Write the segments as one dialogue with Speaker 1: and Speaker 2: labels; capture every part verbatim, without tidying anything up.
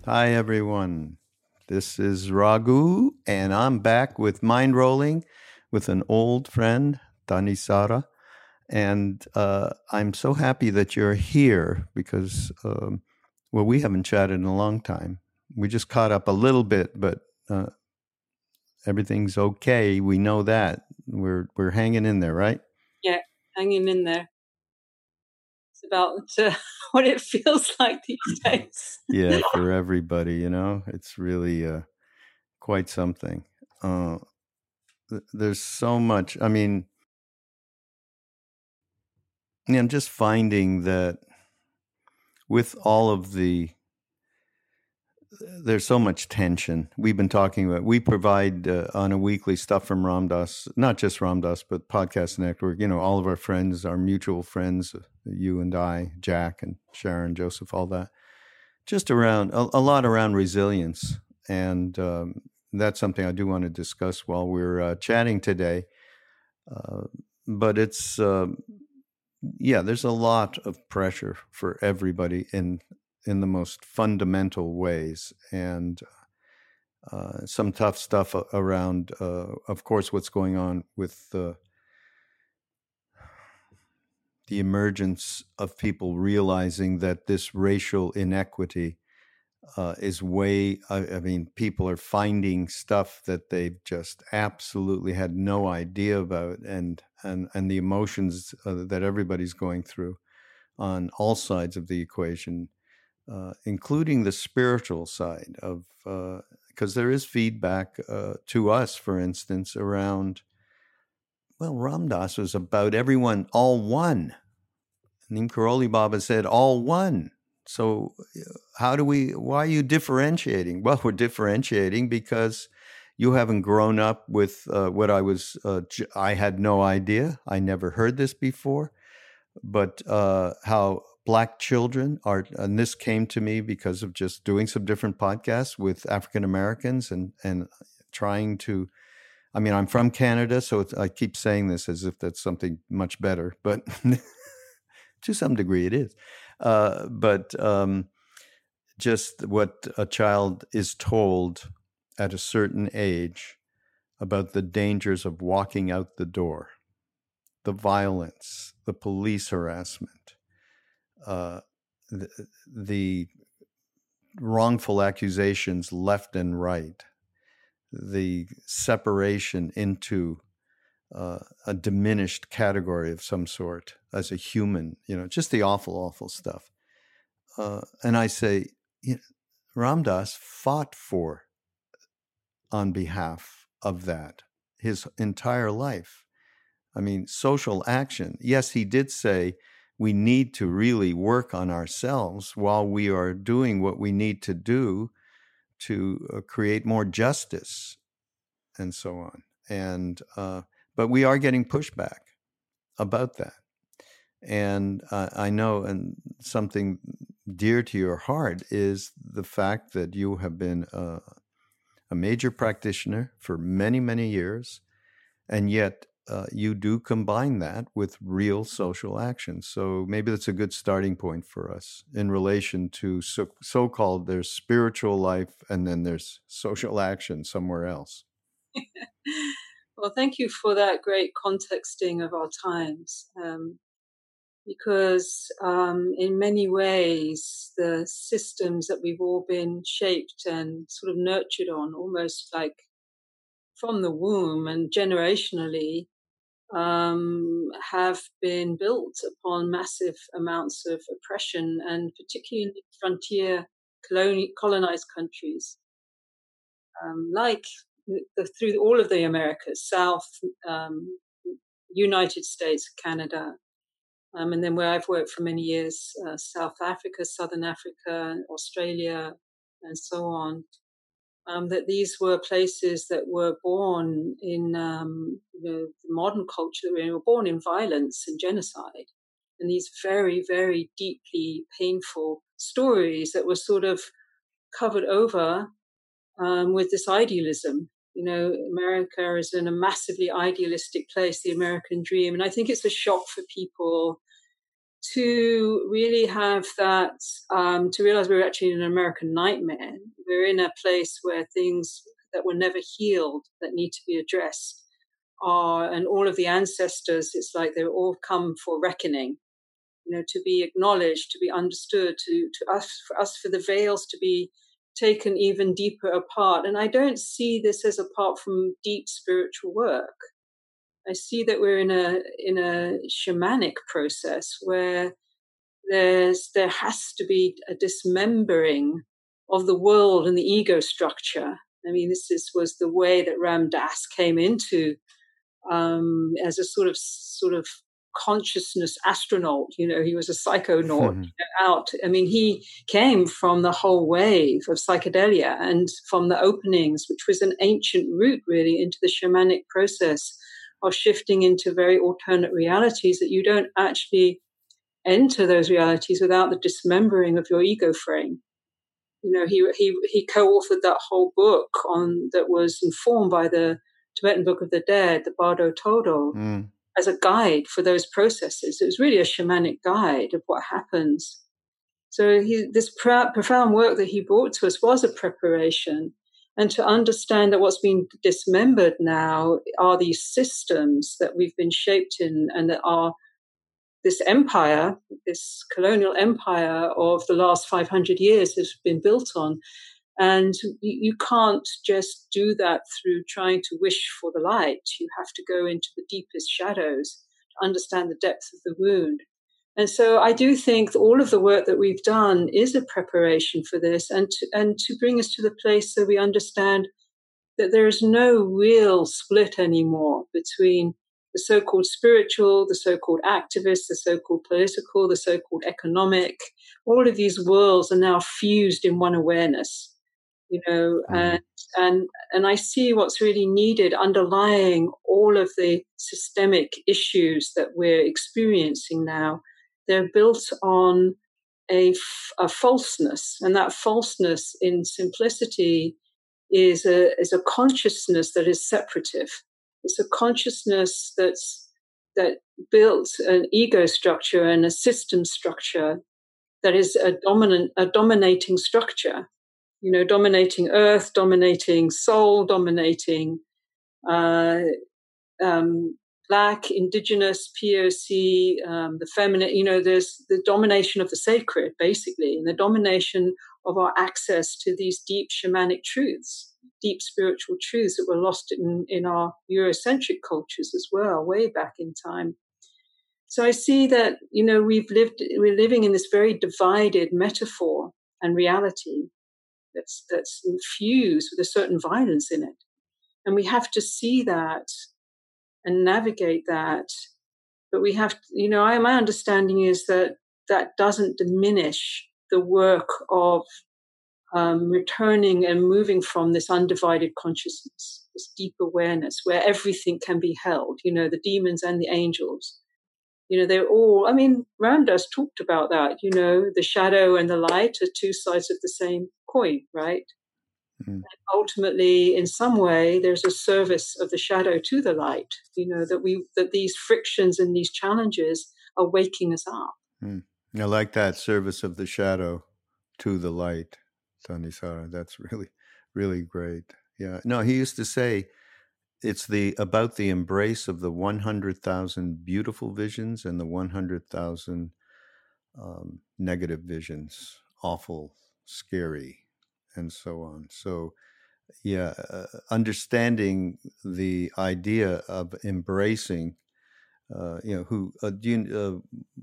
Speaker 1: Hi, everyone. This is Raghu, and I'm back with Mind Rolling with an old friend, Tanisara. And uh, I'm so happy that you're here because, um, well, we haven't chatted in a long time. We just caught up a little bit, but uh, everything's okay. We know that. We're, we're hanging in there, right?
Speaker 2: Yeah, hanging in there. It's about uh, what it feels like these days.
Speaker 1: Yeah, for everybody, you know, it's really uh, quite something. Uh, th- there's so much. I mean, yeah, I'm just finding that with all of the, there's so much tension. We've been talking about, we provide uh, on a weekly stuff from Ramdas, not just Ramdas, but Podcast Network, you know, all of our friends, our mutual friends, you and I, Jack and Sharon, Joseph, all that, just around, a, a lot around resilience. And um, that's something I do want to discuss while we're uh, chatting today. Uh, but it's, uh, yeah, there's a lot of pressure for everybody in in the most fundamental ways, and uh, some tough stuff around, uh, of course, what's going on with uh, the emergence of people realizing that this racial inequity uh, is way. I, I mean, people are finding stuff that they've just absolutely had no idea about, and and and the emotions uh, that everybody's going through on all sides of the equation, uh, including the spiritual side of, because uh, there is feedback uh, to us, for instance, around, well, Ram Dass was about everyone, all one. Neem Karoli Baba said, all one. So how do we, why are you differentiating? Well, we're differentiating because you haven't grown up with uh, what I was, uh, I had no idea. I never heard this before. But uh, how Black children are, and this came to me because of just doing some different podcasts with African Americans and and trying to. I mean, I'm from Canada, so it's, I keep saying this as if that's something much better, but to some degree it is. Uh, but um, just what a child is told at a certain age about the dangers of walking out the door, the violence, the police harassment, uh, the, the wrongful accusations left and right, the separation into uh, a diminished category of some sort as a human, you know, just the awful, awful stuff. Uh, and I say, you know, Ram Dass fought for, on behalf of that, his entire life. I mean, social action. Yes, he did say we need to really work on ourselves while we are doing what we need to do to uh, create more justice and so on. And uh, but we are getting pushback about that. And uh, I know, and something dear to your heart is the fact that you have been uh, a major practitioner for many, many years, and yet uh, you do combine that with real social action. So maybe that's a good starting point for us in relation to so, so-called there's spiritual life and then there's social action somewhere else.
Speaker 2: Well, thank you for that great contexting of our times, um, because um, in many ways, the systems that we've all been shaped and sort of nurtured on, almost like from the womb and generationally, um, have been built upon massive amounts of oppression, and particularly in frontier coloni- colonized countries, um, like the, through all of the Americas, South, um, United States, Canada, um, and then where I've worked for many years, uh, South Africa, Southern Africa, Australia, and so on. Um, that these were places that were born in um, the modern culture that we were born in violence and genocide, and these very, very deeply painful stories that were sort of covered over um, with this idealism. You know, America is in a massively idealistic place, the American dream, and I think it's a shock for people to really have that, um, to realize we're actually in an American nightmare. We're in a place where things that were never healed, that need to be addressed, are, and all of the ancestors, it's like they're all come for reckoning, you know, to be acknowledged, to be understood, to, to us, for us, for the veils to be taken even deeper apart. And I don't see this as apart from deep spiritual work. I see that we're in a in a shamanic process where there's there has to be a dismembering of the world and the ego structure. I mean, this is, was the way that Ram Dass came into, um, as a sort of sort of consciousness astronaut. You know, he was a psychonaut,
Speaker 1: Mhm.
Speaker 2: you know, out. I mean, he came from the whole wave of psychedelia and from the openings, which was an ancient route really into the shamanic process of shifting into very alternate realities, that you don't actually enter those realities without the dismembering of your ego frame. You know, he he he co-authored that whole book on that was informed by the Tibetan Book of the Dead, the Bardo Todo,
Speaker 1: Mm.
Speaker 2: as a guide for those processes. It was really a shamanic guide of what happens. So he, this pr- profound work that he brought to us was a preparation. And to understand that what's been dismembered now are these systems that we've been shaped in, and that are this empire, this colonial empire of the last five hundred years has been built on. And you, you can't just do that through trying to wish for the light. You have to go into the deepest shadows to understand the depth of the wound. And so I do think that all of the work that we've done is a preparation for this, and to, and to bring us to the place so we understand that there is no real split anymore between the so-called spiritual, the so-called activist, the so-called political, the so-called economic. All of these worlds are now fused in one awareness, you know,
Speaker 1: Mm.
Speaker 2: and and and I see what's really needed underlying all of the systemic issues that we're experiencing now. They're built on a, a falseness, and that falseness in simplicity is a is a consciousness that is separative. It's a consciousness that's that built an ego structure and a system structure that is a dominant a dominating structure. You know, dominating earth, dominating soul, dominating uh, um, Black, Indigenous, P O C, um, the feminine. You know, there's the domination of the sacred, basically, and the domination of our access to these deep shamanic truths, deep spiritual truths that were lost in, in our Eurocentric cultures as well, way back in time. So I see that, you know, we've lived, we're living in this very divided metaphor and reality that's that's infused with a certain violence in it. And we have to see that and navigate that. But we have, you know, I, my understanding is that that doesn't diminish the work of um, returning and moving from this undivided consciousness, this deep awareness where everything can be held, you know, the demons and the angels. You know, they're all, I mean, Ram Dass talked about that, you know, the shadow and the light are two sides of the same coin, right?
Speaker 1: Mm.
Speaker 2: Ultimately, in some way, there's a service of the shadow to the light, you know, that we, that these frictions and these challenges are waking us up.
Speaker 1: Mm. I like that, service of the shadow to the light, Thanissaro. That's really, really great. Yeah. No, he used to say it's the about the embrace of the one hundred thousand beautiful visions and the one hundred thousand um, negative visions, awful, scary, and so on. So, yeah, uh, understanding the idea of embracing, uh, you know, who, uh, do you,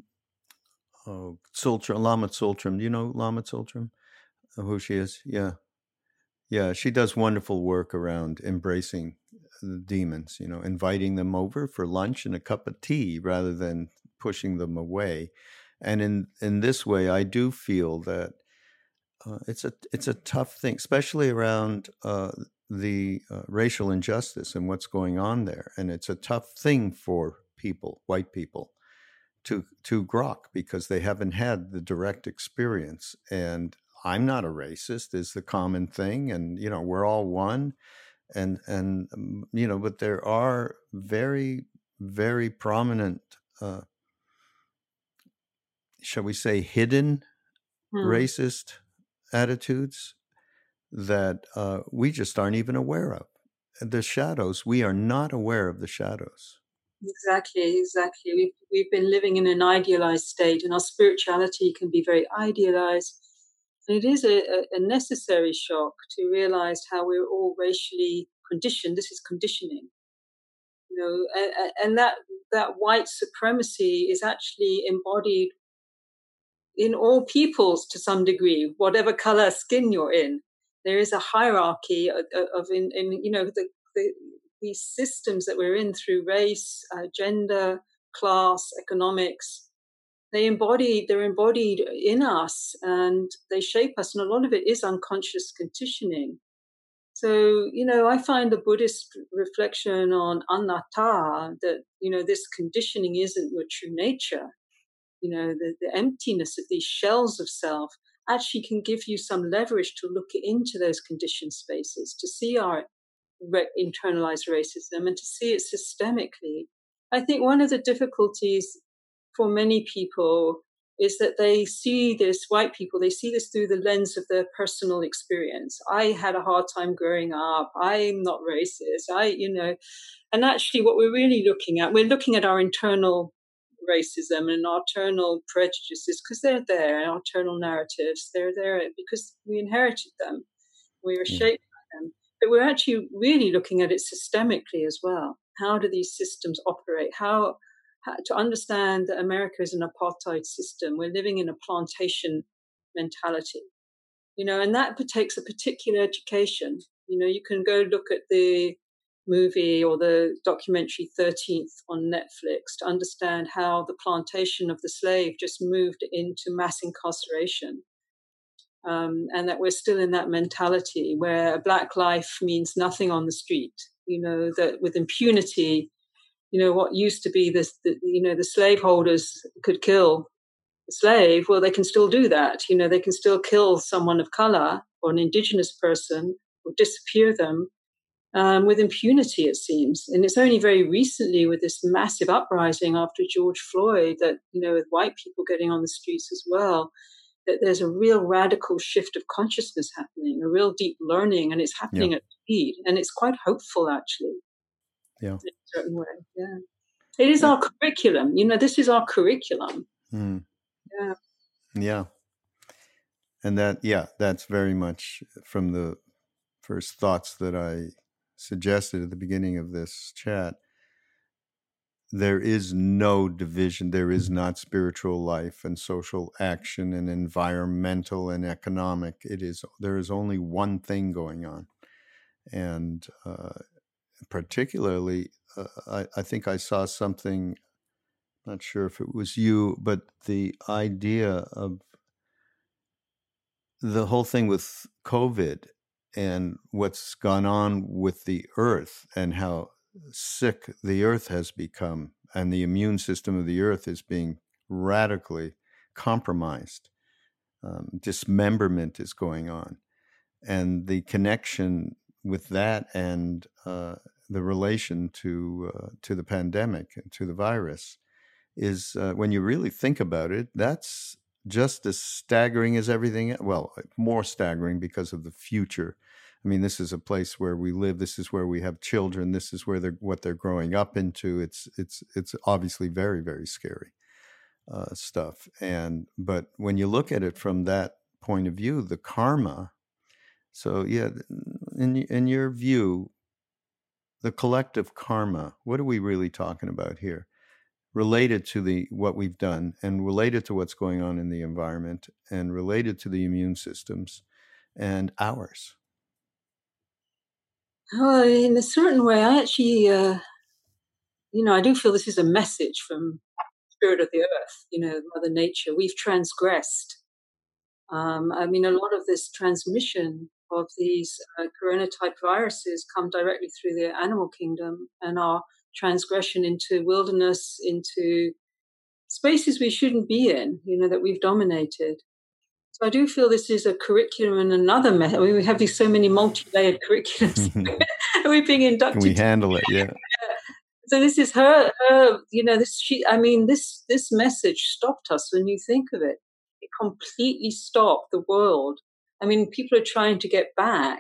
Speaker 1: uh, uh, Tsultrim, Lama Tsultrim, do you know Lama Tsultrim? Uh, who she is? Yeah. Yeah, she does wonderful work around embracing the demons, you know, inviting them over for lunch and a cup of tea rather than pushing them away. And in, in this way, I do feel that uh, it's a it's a tough thing, especially around uh, the uh, racial injustice and what's going on there. And it's a tough thing for people, white people, to to grok because they haven't had the direct experience. And I'm not a racist is the common thing, and you know we're all one, and and um, you know, but there are very very prominent uh, shall we say, hidden
Speaker 2: Hmm.
Speaker 1: racist attitudes that uh, we just aren't even aware of. The shadows, we are not aware of the shadows.
Speaker 2: Exactly, exactly. We've, we've been living in an idealized state, and our spirituality can be very idealized. And it is a, a necessary shock to realize how we're all racially conditioned. This is conditioning, you know, and, and that that white supremacy is actually embodied in all peoples to some degree, whatever color skin you're in. There is a hierarchy of, of in, in, you know, the, the these systems that we're in through race, uh, gender, class, economics. They embody, they're embodied in us, and they shape us. And a lot of it is unconscious conditioning. So, you know, I find the Buddhist reflection on anatta, that, you know, this conditioning isn't your true nature. You know, the, the emptiness of these shells of self actually can give you some leverage to look into those conditioned spaces, to see our re- internalized racism and to see it systemically. I think one of the difficulties for many people is that they see this, white people, they see this through the lens of their personal experience. I had a hard time growing up. I'm not racist. I, you know, and actually what we're really looking at, we're looking at our internal racism and our internal prejudices, because they're there, our internal narratives, they're there because we inherited them. We were shaped by them. But we're actually really looking at it systemically as well. How do these systems operate? How, how to understand that America is an apartheid system. We're living in a plantation mentality, you know, and that takes a particular education. You know, you can go look at the movie or the documentary thirteenth on Netflix to understand how the plantation of the slave just moved into mass incarceration. Um, and that we're still in that mentality where a black life means nothing on the street. You know, that with impunity, you know, what used to be this, the, you know, the slaveholders could kill the slave. Well, they can still do that. You know, they can still kill someone of color or an indigenous person or disappear them um, with impunity, it seems. And it's only very recently with this massive uprising after George Floyd that, you know, with white people getting on the streets as well, that there's a real radical shift of consciousness happening, a real deep learning, and it's happening
Speaker 1: Yeah.
Speaker 2: at speed. And it's quite hopeful, actually,
Speaker 1: Yeah.
Speaker 2: in a certain way. Yeah. It is our curriculum. You know, this is our curriculum.
Speaker 1: Mm.
Speaker 2: Yeah.
Speaker 1: Yeah. And that, yeah, that's very much from the first thoughts that I suggested at the beginning of this chat. There is no division. There is not spiritual life and social action and environmental and economic. It is, there is only one thing going on. And uh, particularly, uh, I, I think I saw something, not sure if it was you, but the idea of the whole thing with COVID and what's gone on with the earth and how sick the earth has become, and the immune system of the earth is being radically compromised. Um, dismemberment is going on. And the connection with that and uh, the relation to uh, to the pandemic and to the virus is, uh, when you really think about it, that's just as staggering as everything. Well, more staggering because of the future. I mean, this is a place where we live. This is where we have children. This is where they're what they're growing up into. It's it's it's obviously very, very scary uh, stuff. And but when you look at it from that point of view, the karma. So yeah, in in your view, the collective karma. What are we really talking about here? Related to the what we've done and related to what's going on in the environment and related to the immune systems and ours.
Speaker 2: Oh, in a certain way, I actually, uh, you know, I do feel this is a message from Spirit of the Earth, you know, Mother Nature. We've transgressed. Um, I mean, a lot of this transmission of these uh, corona type viruses come directly through the animal kingdom, and our transgression into wilderness, into spaces we shouldn't be in, you know, that we've dominated. So I do feel this is a curriculum and another method. I mean, we have these so many multi-layered curriculums. We're being inducted.
Speaker 1: Can we handle it? Yeah.
Speaker 2: So this is her, her, you know, this, she, I mean, this, this message stopped us when you think of it. It completely stopped the world. I mean, people are trying to get back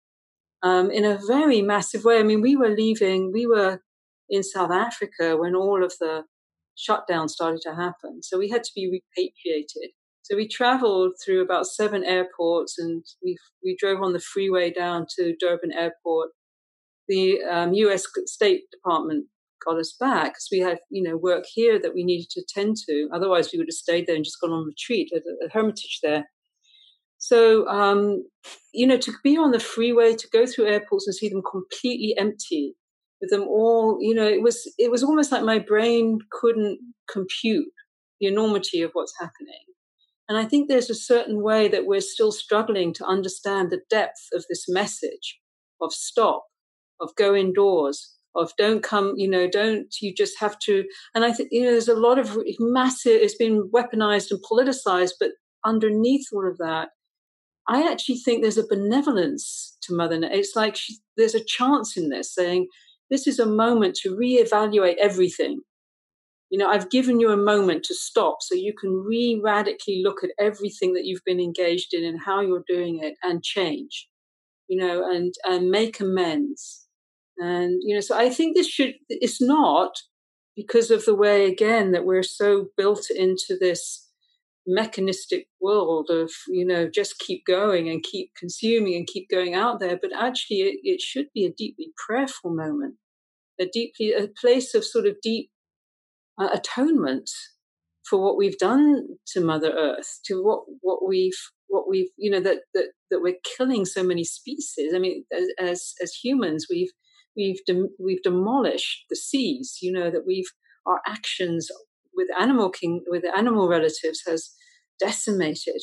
Speaker 2: um, in a very massive way. I mean, we were leaving, we were in South Africa when all of the shutdown started to happen. So we had to be repatriated. So we traveled through about seven airports, and we we drove on the freeway down to Durban Airport. The um, U S State Department got us back because we had, you know, work here that we needed to attend to. Otherwise, we would have stayed there and just gone on retreat at a, a hermitage there. So, um, you know, to be on the freeway, to go through airports and see them completely empty, with them all, you know, it was it was almost like my brain couldn't compute the enormity of what's happening. And I think there's a certain way that we're still struggling to understand the depth of this message of stop, of go indoors, of don't come, you know, don't, you just have to. And I think, you know, there's a lot of massive, it's been weaponized and politicized, but underneath all of that, I actually think there's a benevolence to Mother Nature. It's like she, there's a chance in this saying, this is a moment to reevaluate everything. You know, I've given you a moment to stop so you can re-radically look at everything that you've been engaged in and how you're doing it and change, you know, and, and make amends. And, you know, so I think this should, it's not because of the way, again, that we're so built into this mechanistic world of, you know, just keep going and keep consuming and keep going out there. But actually, it, it should be a deeply prayerful moment, a deeply, a place of sort of deep uh, atonement for what we've done to Mother Earth, to what, what we've, what we've, you know, that, that, that we're killing so many species. I mean, as, as, as humans, we've, we've, dem- we've demolished the seas, you know, that we've, our actions with animal king, with animal relatives has decimated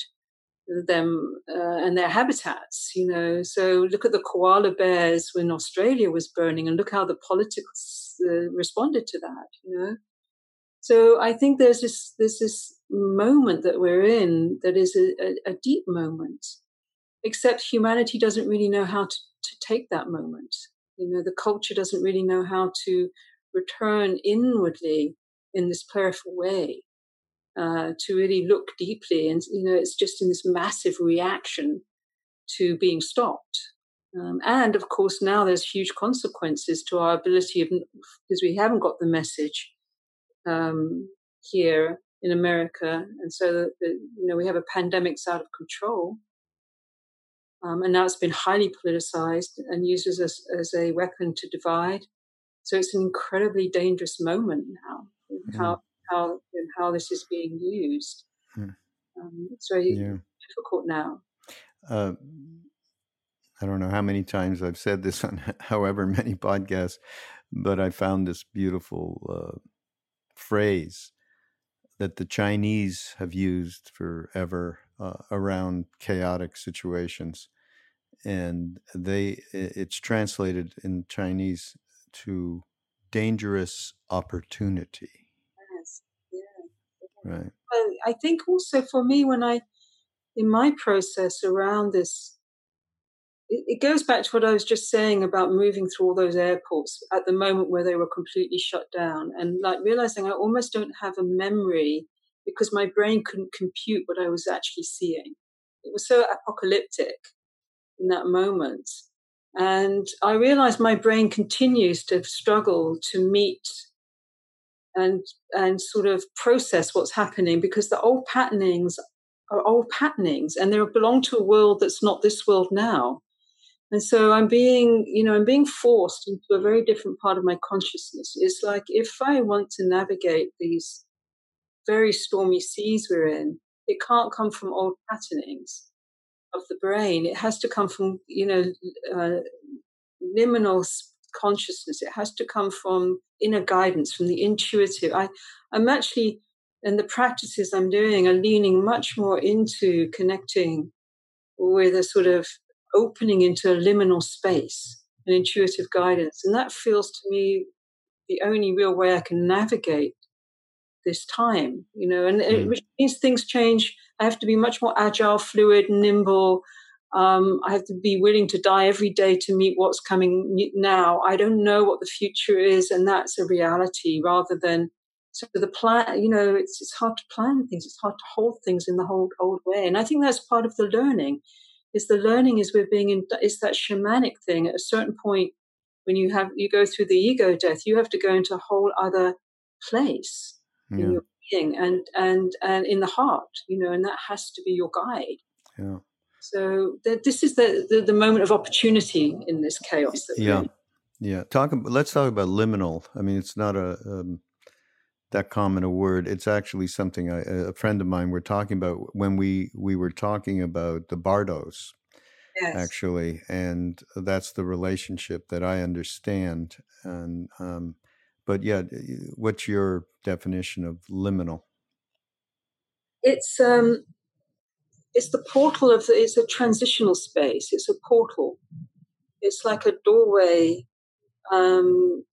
Speaker 2: them uh, and their habitats, you know. So look at the koala bears when Australia was burning, and look how the politics uh, responded to that, you know. So I think there's this there's this moment that we're in that is a, a, a deep moment, except humanity doesn't really know how to, to take that moment. You know, the culture doesn't really know how to return inwardly in this prayerful way, uh, to really look deeply. And, you know, it's just in this massive reaction to being stopped. Um, and of course, now there's huge consequences to our ability of, because we haven't got the message um, here in America. And so, the, the, you know, we have a pandemic that's out of control. Um, and now it's been highly politicized and used as a, as a weapon to divide. So it's an incredibly dangerous moment now, mm. how how and how this is being used. Mm. Um, it's very yeah. difficult now.
Speaker 1: Uh, I don't know how many times I've said this on however many podcasts, but I found this beautiful uh, phrase that the Chinese have used forever uh, around chaotic situations. And they it's translated in Chinese to dangerous opportunity.
Speaker 2: Yes, yeah.
Speaker 1: Right.
Speaker 2: Well, I think also for me, when I, in my process around this, it, it goes back to what I was just saying about moving through all those airports at the moment where they were completely shut down, and like realizing I almost don't have a memory because my brain couldn't compute what I was actually seeing. It was so apocalyptic in that moment. And I realized my brain continues to struggle to meet and and sort of process what's happening, because the old patternings are old patternings and they belong to a world that's not this world now. And so I'm being, you know, I'm being forced into a very different part of my consciousness. It's like if I want to navigate these very stormy seas we're in, it can't come from old patternings of the brain. It has to come from, you know, uh, liminal consciousness. It has to come from inner guidance, from the intuitive. I, I'm actually, and the practices I'm doing are leaning much more into connecting with a sort of opening into a liminal space, an intuitive guidance. And that feels to me the only real way I can navigate this time, you know, and mm. it, which means things change. I have to be much more agile, fluid, nimble. Um, I have to be willing to die every day to meet what's coming now. I don't know what the future is, and that's a reality rather than, so the plan, you know, it's, it's hard to plan things. It's hard to hold things in the whole old way. And I think that's part of the learning is the learning is we're being in, it's that shamanic thing. At a certain point, when you have, you go through the ego death, you have to go into a whole other place
Speaker 1: Yeah.
Speaker 2: in your being and, and, and in the heart, you know, and that has to be your guide.
Speaker 1: Yeah.
Speaker 2: So th- this is the, the, the moment of opportunity in this chaos. That
Speaker 1: Yeah.
Speaker 2: we're in.
Speaker 1: Yeah. Talk, let's talk about liminal. I mean, it's not a, um, that common a word. It's actually something I, a friend of mine were talking about when we, we were talking about the bardos,
Speaker 2: Yes.
Speaker 1: actually. And that's the relationship that I understand. And, um, but yeah, what's your definition of liminal?
Speaker 2: It's, um, it's the portal of the, it's a transitional space. It's a portal. It's like a doorway, um,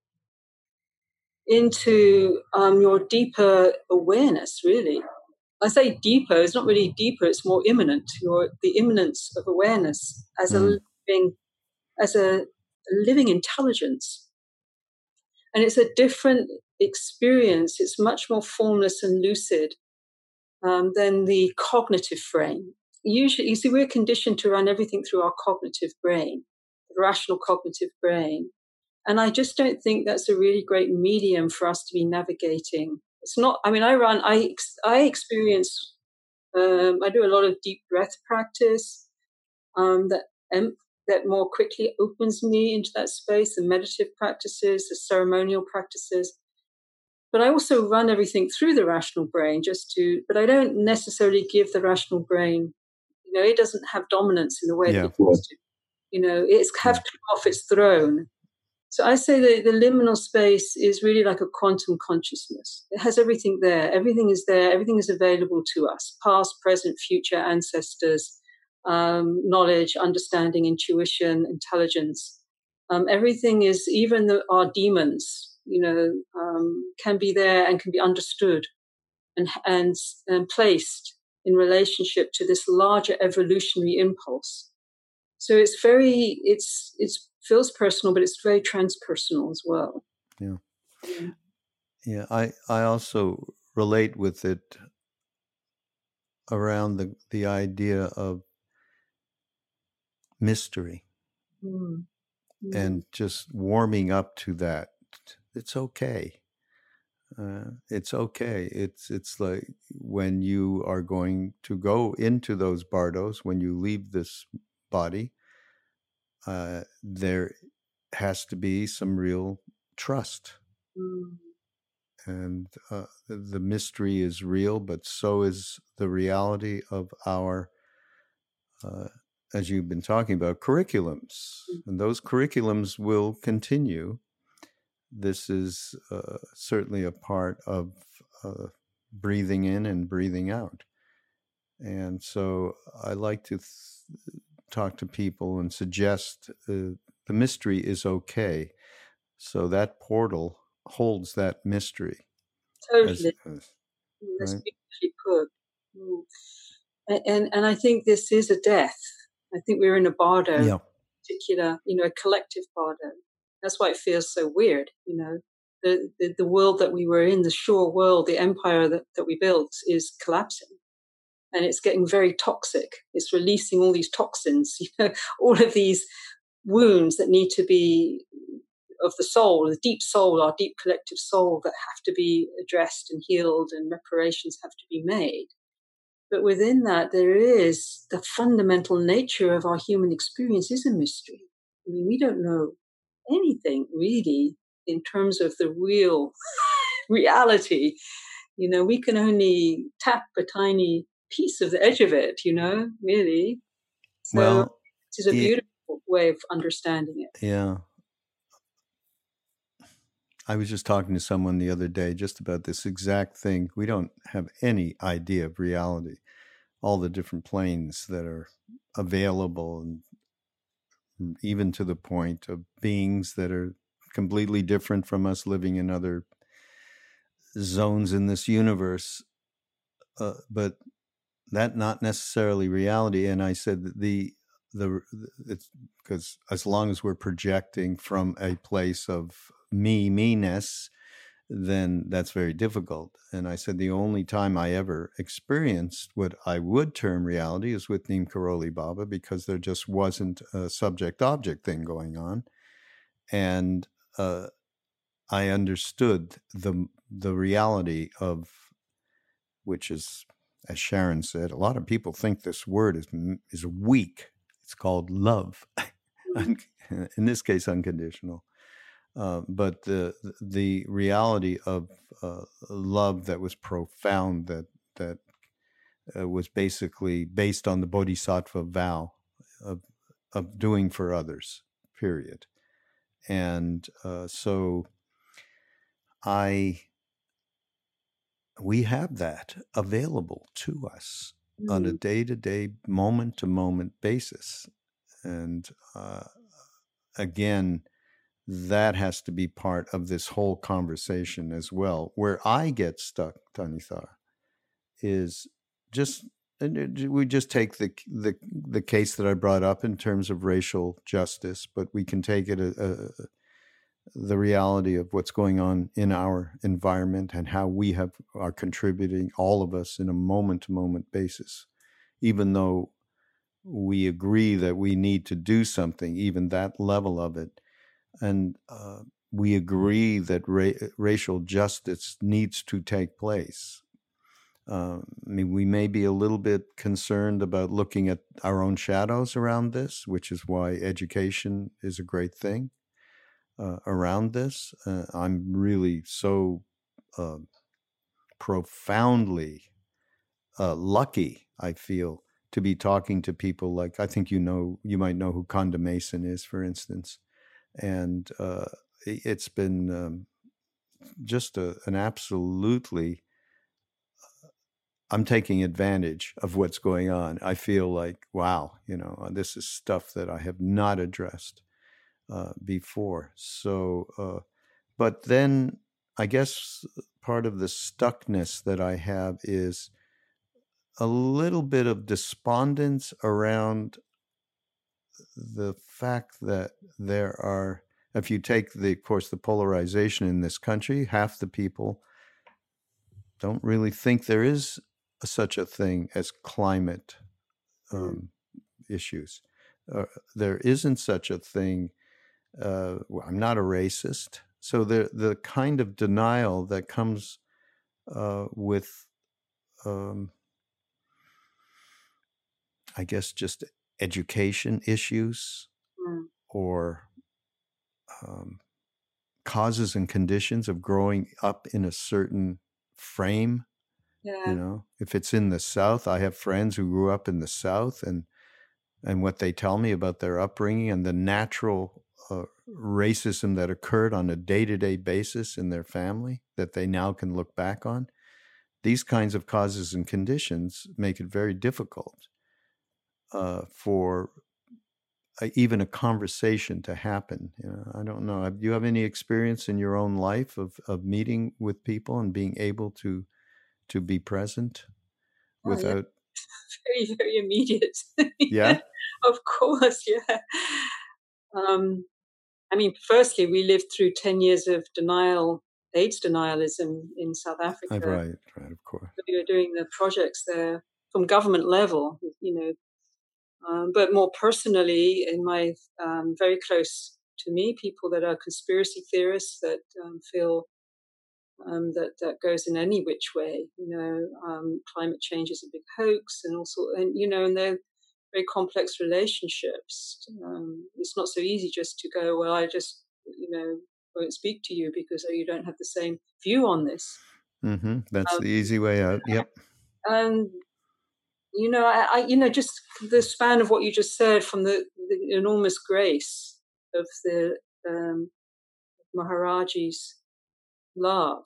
Speaker 2: into um, your deeper awareness, really. I say deeper, it's not really deeper, it's more immanent, your, the immanence of awareness as mm. a living, as a living intelligence. And it's a different experience. It's much more formless and lucid um, than the cognitive frame. Usually, you see, we're conditioned to run everything through our cognitive brain, the rational cognitive brain. And I just don't think that's a really great medium for us to be navigating. It's not, I mean, I run, I, I experience, um, I do a lot of deep breath practice um, that, um, that more quickly opens me into that space, the meditative practices, the ceremonial practices. But I also run everything through the rational brain just to, but I don't necessarily give the rational brain, you know, it doesn't have dominance in the way
Speaker 1: yeah.
Speaker 2: that it used to. You know, it's have
Speaker 1: yeah.
Speaker 2: come off its throne. So I say that the liminal space is really like a quantum consciousness. It has everything there. Everything is there. Everything is available to us. Past, present, future, ancestors, um, knowledge, understanding, intuition, intelligence. Um, everything is, even the, our demons, you know, um, can be there and can be understood and, and, and placed in relationship to this larger evolutionary impulse. So it's very, it's, it's, feels personal, but it's very transpersonal as well.
Speaker 1: Yeah. Yeah. Yeah. I, I also relate with it around the, the idea of mystery
Speaker 2: mm. Mm.
Speaker 1: and just warming up to that. It's okay. Uh, it's okay. It's, it's like when you are going to go into those bardos, when you leave this body, uh, there has to be some real trust.
Speaker 2: Mm.
Speaker 1: And uh, the mystery is real, but so is the reality of our, uh, as you've been talking about, curriculums. And those curriculums will continue. This is uh, certainly a part of uh, breathing in and breathing out. And so I like to th- talk to people and suggest uh, the mystery is okay. So that portal holds that mystery.
Speaker 2: Totally.
Speaker 1: As, as,
Speaker 2: That's
Speaker 1: right?
Speaker 2: beautifully put. Mm. And, and and I think this is a death. I think we're in a bardo,
Speaker 1: yeah.
Speaker 2: particular, you know, a collective bardo. That's why it feels so weird, you know. The, the the world that we were in, the Shore world, the empire that, that we built is collapsing. And it's getting very toxic. It's releasing all these toxins, you know, all of these wounds that need to be of the soul, the deep soul, our deep collective soul that have to be addressed and healed and reparations have to be made. But within that, there is the fundamental nature of our human experience is a mystery. I mean, we don't know anything really in terms of the real reality. You know, we can only tap a tiny piece of the edge of it, you know, really. So
Speaker 1: well,
Speaker 2: it is a beautiful it, way of understanding it.
Speaker 1: Yeah. I was just talking to someone the other day just about this exact thing. We don't have any idea of reality, all the different planes that are available, and even to the point of beings that are completely different from us living in other zones in this universe. Uh, but that not necessarily reality. And I said that the the it's because as long as we're projecting from a place of me me-ness, then that's very difficult. And I said the only time I ever experienced what I would term reality is with Neem Karoli Baba, because there just wasn't a subject-object thing going on. And uh, I understood the the reality of, which is, as Sharon said, a lot of people think this word is is weak. It's called love. In this case, unconditional. Uh, but the the reality of uh, love that was profound, that that uh, was basically based on the bodhisattva vow of of doing for others, period. And uh, so I we have that available to us mm. on a day-to-day, moment-to-moment basis. And uh, again, that has to be part of this whole conversation as well. Where I get stuck, Thanissaro, is just, we just take the, the the case that I brought up in terms of racial justice, but we can take it a, a, the reality of what's going on in our environment and how we have are contributing, all of us, in a moment-to-moment basis. Even though we agree that we need to do something, even that level of it, and uh, we agree that ra- racial justice needs to take place. Uh, I mean, we may be a little bit concerned about looking at our own shadows around this, which is why education is a great thing uh, around this. Uh, I'm really so uh, profoundly uh, lucky, I feel, to be talking to people like, I think you know, you might know who Conda Mason is, for instance. And uh, it's been um, just a, an absolutely, uh, I'm taking advantage of what's going on. I feel like, wow, you know, this is stuff that I have not addressed uh, before. So, uh, but then I guess part of the stuckness that I have is a little bit of despondence around the fact that there are, if you take the, of course, the polarization in this country, half the people don't really think there is a, such a thing as climate um, issues. Uh, there isn't such a thing. Uh, well, I'm not a racist. So the the kind of denial that comes uh, with, um, I guess, just education issues mm. or um, causes and conditions of growing up in a certain frame. Yeah. You know, if it's in the South, I have friends who grew up in the South, and and what they tell me about their upbringing and the natural uh, racism that occurred on a day-to-day basis in their family that they now can look back on. These kinds of causes and conditions make it very difficult uh, for uh, even a conversation to happen. You know, I don't know. Do you have any experience in your own life of, of meeting with people and being able to to be present without?
Speaker 2: Oh, yeah. Very, very immediate.
Speaker 1: Yeah.
Speaker 2: Of course, yeah. Um, I mean, firstly, we lived through ten years of denial, AIDS denialism in South Africa.
Speaker 1: I've right, right, of course.
Speaker 2: So we were doing the projects there from government level, you know, um, but more personally, in my um, very close to me, people that are conspiracy theorists that um, feel um, that that goes in any which way, you know, um, climate change is a big hoax, and also, and you know, and they're very complex relationships. Um, it's not so easy just to go, well, I just, you know, won't speak to you because you don't have the same view on this.
Speaker 1: Mm-hmm. That's um, the easy way out. Yep.
Speaker 2: And you know, I, I, you know, just the span of what you just said, from the, the enormous grace of the um, Maharaji's love.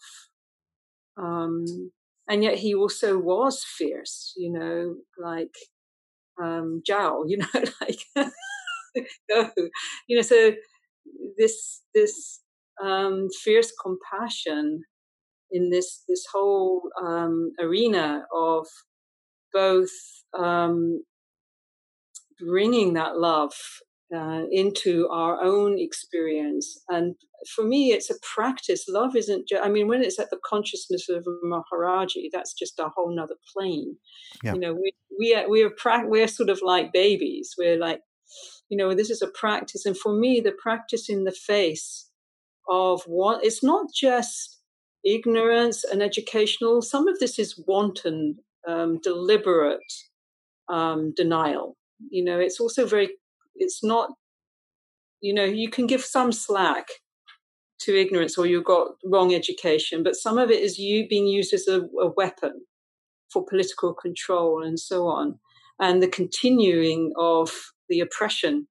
Speaker 2: Um, and yet he also was fierce, you know, like um, Zhao, you know, like, no, you know, so this, this um, fierce compassion in this, this whole um, arena of both um, bringing that love uh, into our own experience. And for me, it's a practice. Love isn't just, I mean, when it's at the consciousness of Maharaji, that's just a whole nother plane.
Speaker 1: Yeah.
Speaker 2: You know, we, we are, we are, pra- we're sort of like babies. We're like, you know, this is a practice. And for me, the practice in the face of what, it's not just ignorance and educational. Some of this is wanton, um, deliberate um, denial. You know, it's also very, it's not, you know, you can give some slack to ignorance or you've got wrong education, but some of it is you being used as a, a weapon for political control and so on. And the continuing of the oppression,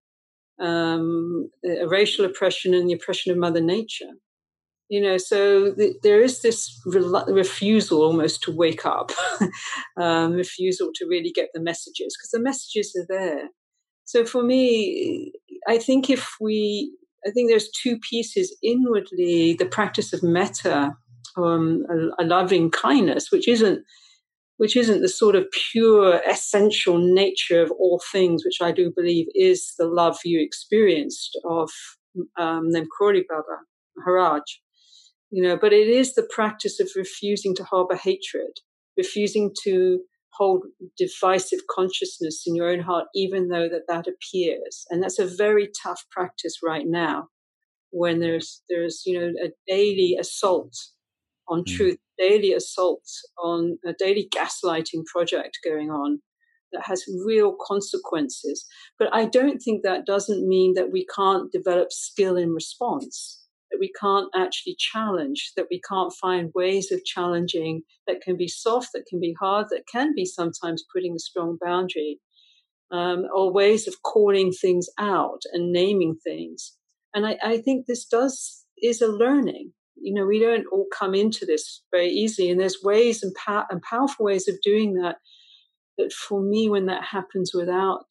Speaker 2: um, the racial oppression and the oppression of Mother Nature. You know, so th- there is this re- refusal almost to wake up, um, refusal to really get the messages, because the messages are there. So for me, I think if we, I think there's two pieces inwardly, the practice of metta, um, a, a loving kindness, which isn't, which isn't the sort of pure essential nature of all things, which I do believe is the love you experienced of um, Nemkroli Baba Maharaj. You know, but it is the practice of refusing to harbor hatred, refusing to hold divisive consciousness in your own heart, even though that that appears. And that's a very tough practice right now, when there's, there's, you know, a daily assault on
Speaker 1: Mm.
Speaker 2: truth, daily assault on a daily gaslighting project going on that has real consequences. But I don't think that doesn't mean that we can't develop skill in response, that we can't actually challenge, that we can't find ways of challenging that can be soft, that can be hard, that can be sometimes putting a strong boundary, um, or ways of calling things out and naming things. And I, I think this does is a learning. You know, we don't all come into this very easily, and there's ways and, pow- and powerful ways of doing that. That for me, when that happens without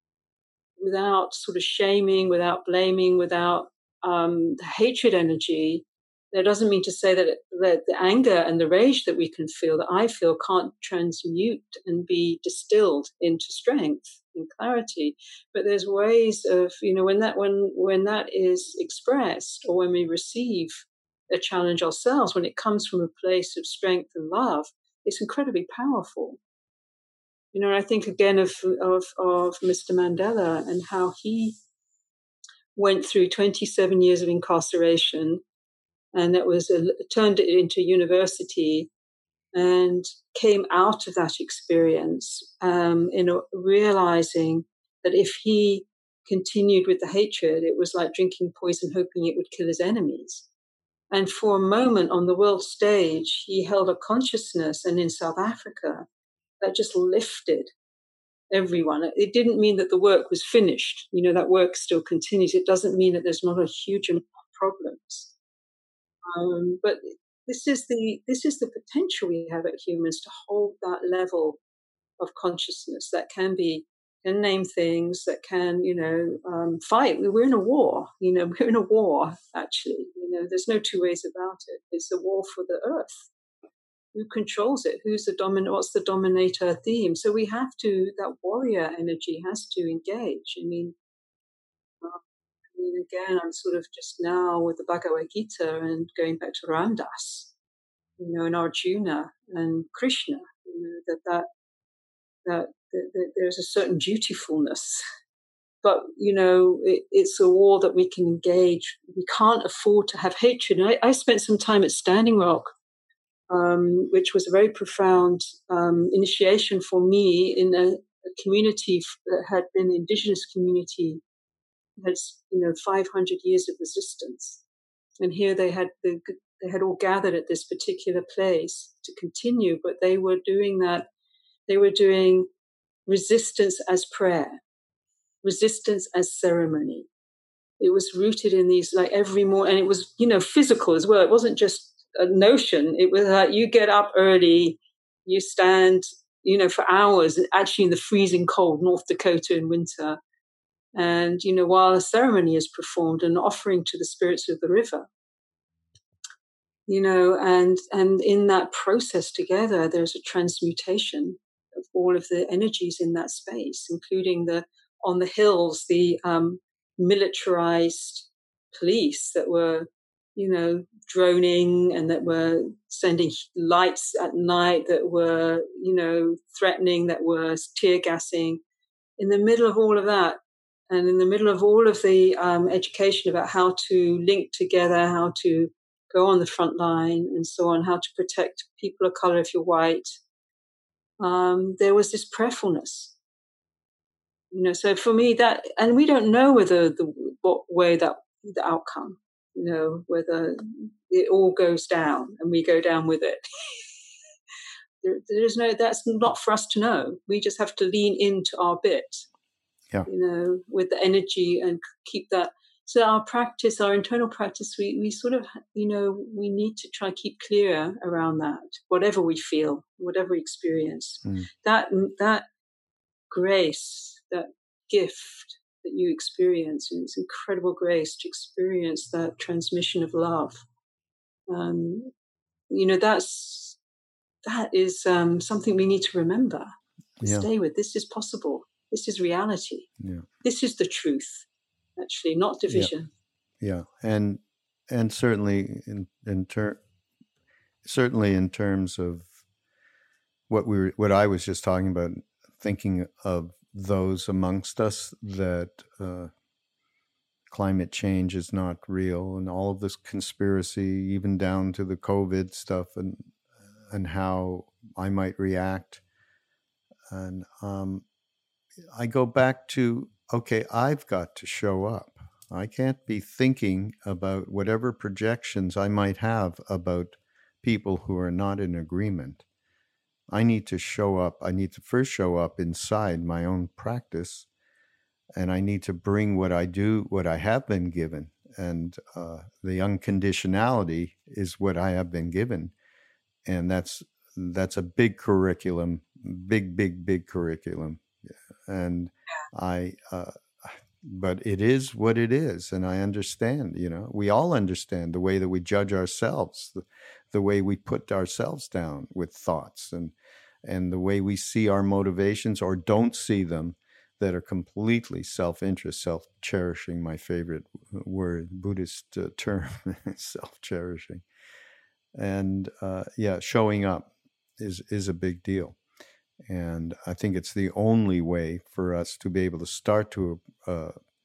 Speaker 2: without sort of shaming, without blaming, without um, the hatred energy, that doesn't mean to say that, it, that the anger and the rage that we can feel, that I feel, can't transmute and be distilled into strength and clarity. But there's ways of, you know, when that when when that is expressed, or when we receive a challenge ourselves, when it comes from a place of strength and love, it's incredibly powerful. You know, I think again of, of, of Mister Mandela and how he went through twenty-seven years of incarceration, and that was a, turned it into university, and came out of that experience um, in a, realizing that if he continued with the hatred, it was like drinking poison, hoping it would kill his enemies. And for a moment on the world stage, he held a consciousness, and in South Africa, that just lifted everyone. It didn't mean that the work was finished. You know, that work still continues. It doesn't mean that there's not a huge amount of problems. Um, but this is the this is the potential we have at humans to hold that level of consciousness that can be can name things, that can, you know, um, fight. We're in a war. You know, we're in a war. Actually, you know, there's no two ways about it. It's a war for the earth. Who controls it? Who's the dominant? What's the dominator theme? So we have to, that warrior energy has to engage. I mean, uh, I mean, again, I'm sort of just now with the Bhagavad Gita and going back to Ramdas, you know, and Arjuna and Krishna, you know, that that that, that, that there's a certain dutifulness. But, you know, it, it's a war that we can engage. We can't afford to have hatred. And I, I spent some time at Standing Rock, Um, which was a very profound um, initiation for me in a, a community that had been an indigenous community, had, you know, five hundred years of resistance, and here they had the, they had all gathered at this particular place to continue, but they were doing that. They were doing resistance as prayer, resistance as ceremony. It was rooted in these, like every morning, and it was, you know, physical as well. It wasn't just a notion. It was like you get up early, you stand, you know, for hours, actually in the freezing cold, North Dakota in winter. And, you know, while a ceremony is performed, an offering to the spirits of the river, you know, and, and in that process together, there's a transmutation of all of the energies in that space, including the on the hills, the um, militarized police that were, you know, droning and that were sending lights at night, that were, you know, threatening, that were tear gassing. In the middle of all of that, and in the middle of all of the um, education about how to link together, how to go on the front line and so on, how to protect people of color if you're white, um, there was this prayerfulness. You know, so for me that, and we don't know whether the what way that the outcome, you know, whether it all goes down and we go down with it. there, there's no, that's not for us to know. We just have to lean into our bit,
Speaker 1: yeah.
Speaker 2: you know, with the energy and keep that. So our practice, our internal practice, we, we sort of, you know, we need to try and keep clear around that, whatever we feel, whatever we experience. Mm. That, that grace, that gift that you experience, and it's incredible grace to experience that transmission of love. Um, you know, that's, that is um, something we need to remember, to yeah. stay with. This is possible. This is reality.
Speaker 1: Yeah.
Speaker 2: This is the truth. Actually, not division.
Speaker 1: Yeah, yeah. and and certainly in in ter- certainly in terms of what we were, what I was just talking about, thinking of those amongst us that uh, climate change is not real, and all of this conspiracy, even down to the COVID stuff, and and how I might react, and um, I go back to, okay, I've got to show up. I can't be thinking about whatever projections I might have about people who are not in agreement. I need to show up. I need to first show up inside my own practice, and I need to bring what I do, what I have been given. And uh, the unconditionality is what I have been given. And that's that's a big curriculum, big, big, big curriculum. And I, uh, but it is what it is. And I understand, you know, we all understand the way that we judge ourselves, the, the way we put ourselves down with thoughts, and, and the way we see our motivations or don't see them, that are completely self-interest, self-cherishing, my favorite word, Buddhist uh, term, self-cherishing. And uh, yeah, showing up is, is a big deal. And I think it's the only way for us to be able to start to uh,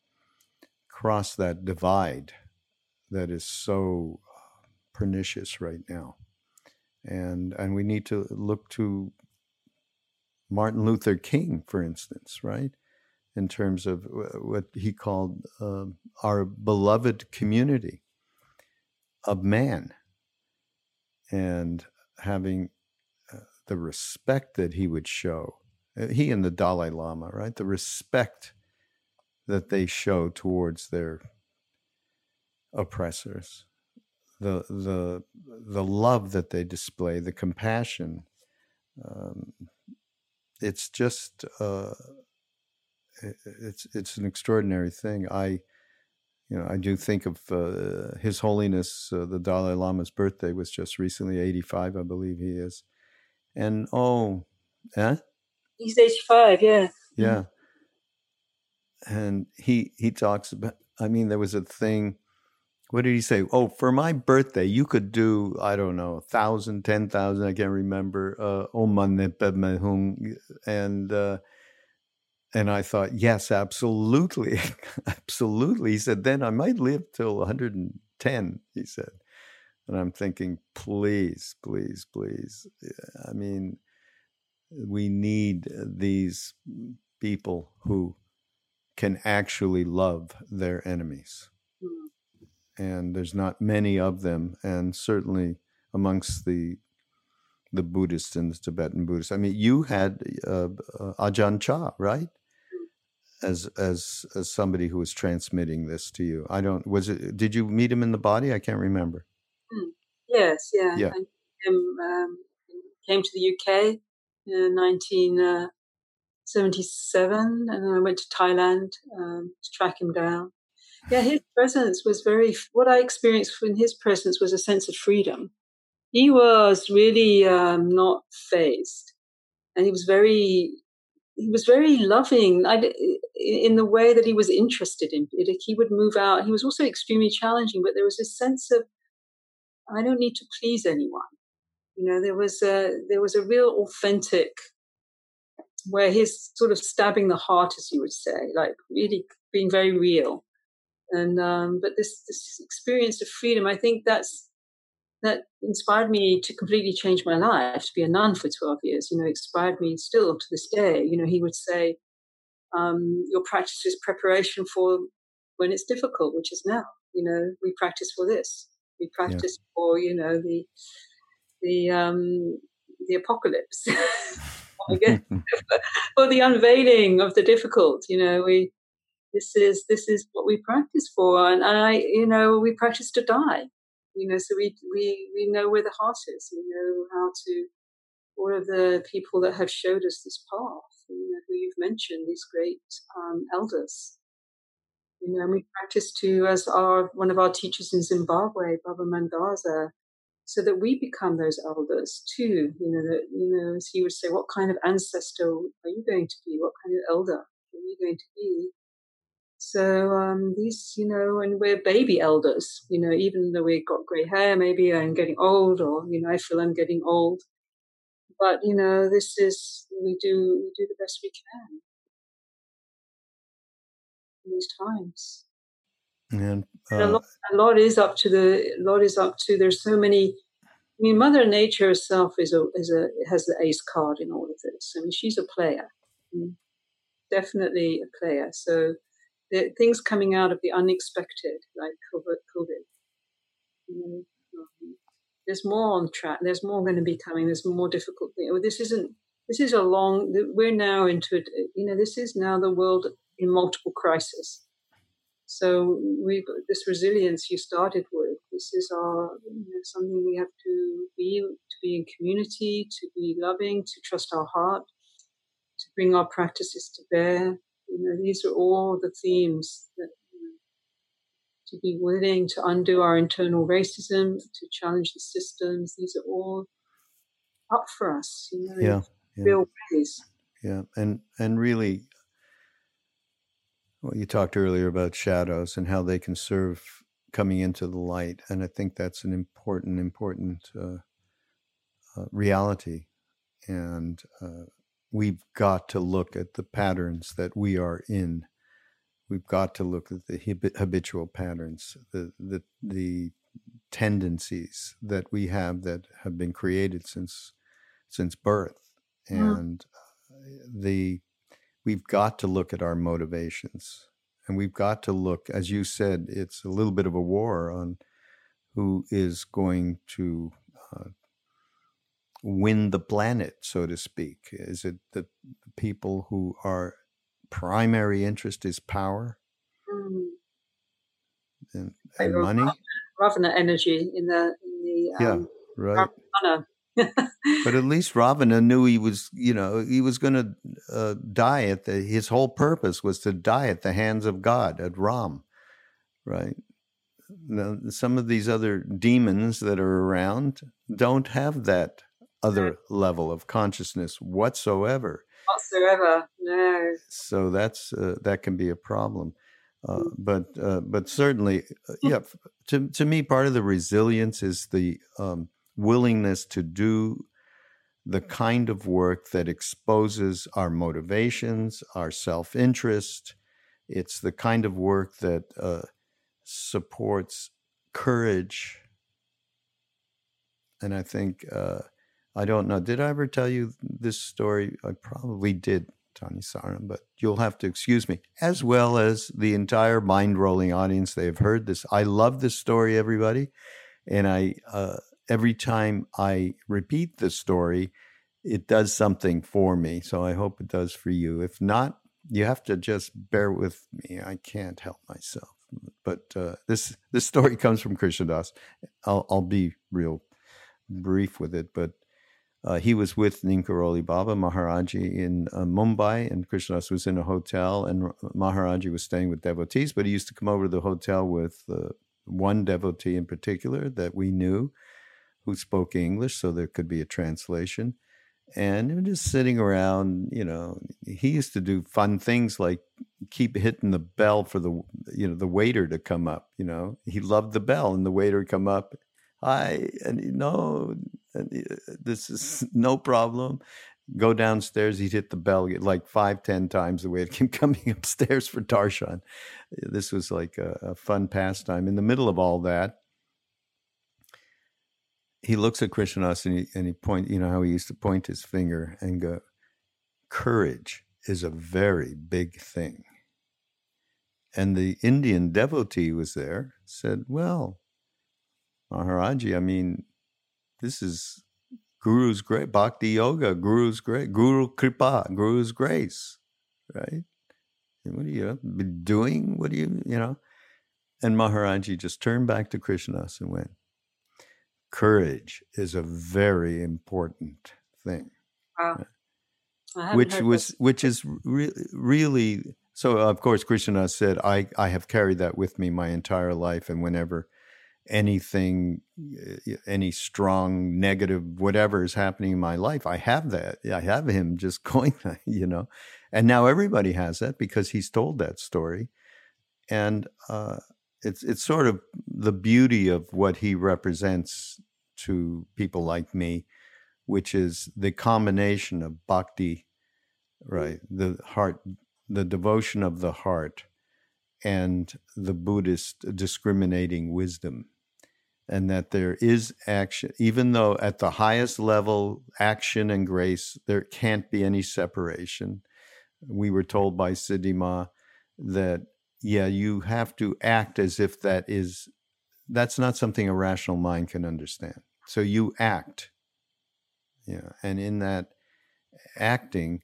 Speaker 1: cross that divide that is so pernicious right now. And and we need to look to Martin Luther King, for instance, right? In terms of what he called uh, our beloved community of man, and having the respect that he would show, he and the Dalai Lama, right? The respect that they show towards their oppressors, the the the love that they display, the compassion. Um, it's just uh, it's it's an extraordinary thing. I, you know, I do think of uh, His Holiness uh, the Dalai Lama's birthday was just recently, eighty-five, I believe he is. And oh, eh?
Speaker 2: He's eighty-five, yeah.
Speaker 1: Yeah. And he he talks about, I mean, there was a thing, what did he say? Oh, for my birthday, you could do, I don't know, a thousand, ten thousand, I can't remember, uh, Om Mani Padme Hum. And, uh, and I thought, yes, absolutely. Absolutely. He said, then I might live till one hundred ten, he said. And I'm thinking, please, please, please. I mean, we need these people who can actually love their enemies. Mm. And there's not many of them. And certainly amongst the the Buddhists and the Tibetan Buddhists. I mean, you had uh, uh, Ajahn Chah, right? As as as somebody who was transmitting this to you. I don't, was it, did you meet him in the body? I can't remember.
Speaker 2: Mm. Yes, yeah.
Speaker 1: yeah.
Speaker 2: I um, came to the U K in nineteen seventy-seven, and I went to Thailand um, to track him down. Yeah, his presence was very, what I experienced in his presence was a sense of freedom. He was really um, not fazed. and he was very, he was very loving I, in the way that he was interested in it. He would move out. He was also extremely challenging, but there was this sense of, I don't need to please anyone. You know, there was a, there was a real authentic, where he's sort of stabbing the heart, as you would say, like really being very real. And, um, but this, this experience of freedom, I think that's, that inspired me to completely change my life, to be a nun for twelve years, you know, inspired me still to this day. You know, he would say, um, your practice is preparation for when it's difficult, which is now. You know, we practice for this. We practice yeah. for, you know, the, the, um, the apocalypse. Or the unveiling of the difficult. You know, we, this is, this is what we practice for. And, and I, you know, we practice to die. You know, so we, we, we know where the heart is. We know how to, all of the people that have showed us this path, you know, who you've mentioned, these great um, elders. You know, and we practice to, as our, one of our teachers in Zimbabwe, Baba Mandaza, so that we become those elders too. You know, that, you know, as he would say, what kind of ancestor are you going to be? What kind of elder are you going to be? So um, these, you know, and we're baby elders, you know, even though we've got grey hair, maybe I'm getting old, or, you know, I feel I'm getting old. But, you know, this is, we do, we do the best we can in these times.
Speaker 1: And, uh,
Speaker 2: and a, lot, a lot is up to the, a lot is up to, there's so many, I mean, Mother Nature herself is a, is a, has the ace card in all of this. I mean, she's a player, definitely a player. So, the things coming out of the unexpected, like COVID, you know, um, there's more on track. There's more going to be coming. There's more difficult things. Well, this isn't. This is a long. We're now into. You know, this is now the world in multiple crises. So we've got this resilience you started with. This is our, you know, something we have to be to be in community, to be loving, to trust our heart, to bring our practices to bear. You know, these are all the themes that, you know, to be willing to undo our internal racism, to challenge the systems. These are all up for us, you know,
Speaker 1: yeah,
Speaker 2: in
Speaker 1: yeah.
Speaker 2: real ways.
Speaker 1: Yeah, and and really, well, you talked earlier about shadows and how they can serve coming into the light, and I think that's an important, important uh, uh, reality, and uh, we've got to look at the patterns that we are in. We've got to look at the habitual patterns, the the the tendencies that we have that have been created since since birth, and mm. the we've got to look at our motivations, and we've got to look, as you said, it's a little bit of a war on who is going to uh, win the planet, so to speak. Is it the people who are primary interest is power mm. and, and
Speaker 2: like
Speaker 1: money?
Speaker 2: Ravana energy in the, in the
Speaker 1: yeah,
Speaker 2: um,
Speaker 1: right.
Speaker 2: Ravana.
Speaker 1: But at least Ravana knew he was, you know, he was going to uh, die at the, his whole purpose was to die at the hands of God, at Ram, right? Now, some of these other demons that are around don't have that other no. level of consciousness whatsoever.
Speaker 2: Whatsoever, no.
Speaker 1: So that's uh, that can be a problem. Uh, mm. But uh, but certainly, uh, yeah. To to me, part of the resilience is the um, willingness to do the kind of work that exposes our motivations, our self-interest. It's the kind of work that uh, supports courage. And I think, uh, I don't know, did I ever tell you this story? I probably did, Thanissaro, but you'll have to excuse me, as well as the entire mind-rolling audience. They have heard this. I love this story, everybody. And I, uh, every time I repeat the story, it does something for me. So I hope it does for you. If not, you have to just bear with me. I can't help myself. But uh, this this story comes from Krishnadas. I'll, I'll be real brief with it. But uh, he was with Ninkaroli Baba Maharaji in uh, Mumbai, and Krishnadas was in a hotel, and Maharaji was staying with devotees. But he used to come over to the hotel with uh, one devotee in particular that we knew, who spoke English, so there could be a translation. And we're just sitting around, you know, he used to do fun things like keep hitting the bell for the, you know, the waiter to come up, you know, he loved the bell and the waiter would come up. Hi, and you know, this is no problem. Go downstairs, he'd hit the bell like five, ten times the way it came coming upstairs for Darshan. This was like a, a fun pastime. In the middle of all that, he looks at Krishnadas and he, and he point, you know how he used to point his finger and go, courage is a very big thing. And the Indian devotee was there, said, well, Maharaji, I mean, this is Guru's great, Bhakti Yoga, Guru's great, Guru Kripa, Guru's grace, right? And what are you doing? What do you, you know? And Maharaji just turned back to Krishnadas and went, courage is a very important thing.
Speaker 2: Wow.
Speaker 1: Which was, this. which is re- really, so of course, Krishnadas said, I, I have carried that with me my entire life. And whenever anything, any strong, negative, whatever is happening in my life, I have that. I have him just going, you know, and now everybody has that because he's told that story. And uh, it's it's sort of the beauty of what he represents to people like me, which is the combination of bhakti, right, the heart, the devotion of the heart, and the Buddhist discriminating wisdom. And that there is action, even though at the highest level, action and grace, there can't be any separation. We were told by Siddhima that, yeah, you have to act as if that is, that's not something a rational mind can understand. So you act, yeah, and in that acting,